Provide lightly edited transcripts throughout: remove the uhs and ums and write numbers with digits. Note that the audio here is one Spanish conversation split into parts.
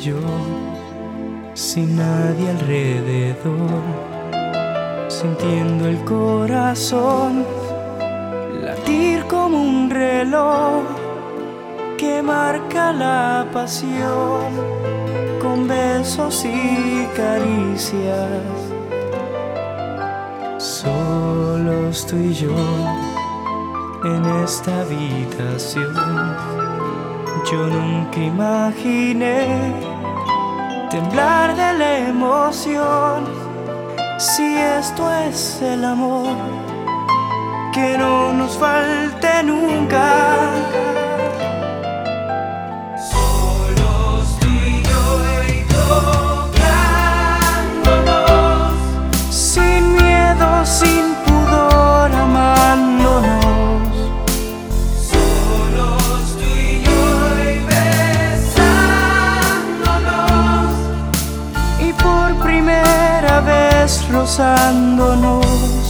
yo, sin nadie alrededor, sintiendo el corazón latir como un reloj que marca la pasión con besos y caricias. Solos tú y yo en esta habitación. Yo nunca imaginé temblar de la emoción. Si esto es el amor, que no nos falte nunca. Solos tú y yo y tocándonos, Sin miedo, sin pudor, amándonos. solos tú y yo y besándonos, Y por primera vez rozándonos.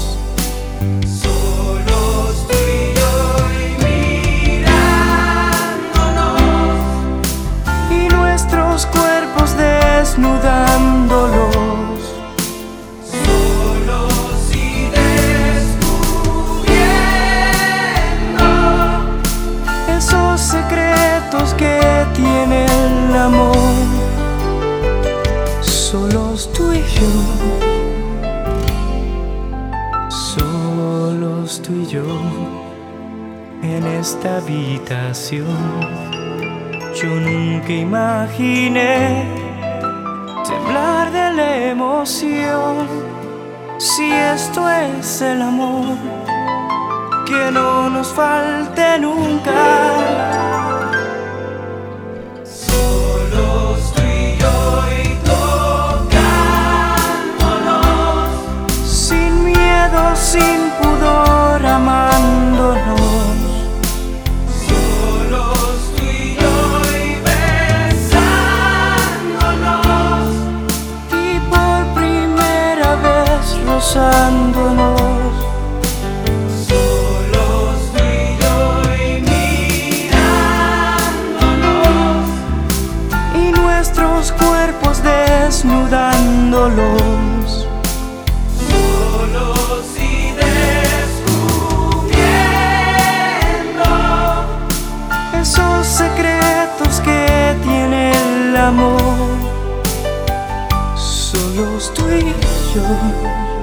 solos tú y yo y mirándonos, Y nuestros cuerpos desnudándolos. solos y descubriendo Esos secretos que tiene el amor. Solos tú y yo. Solos tú y yo en esta habitación. Yo nunca imaginé temblar de la emoción. Si esto es el amor, que no nos falte nunca. solos tú y yo y tocándonos, Sin miedo, sin pudor, amándonos. solos tú y yo y besándonos, Y por primera vez rozándonos. solos tú y yo y mirándonos, Y nuestros cuerpos desnudándolos. solos y descubriendo Esos secretos que tiene el amor. Solos tú y yo.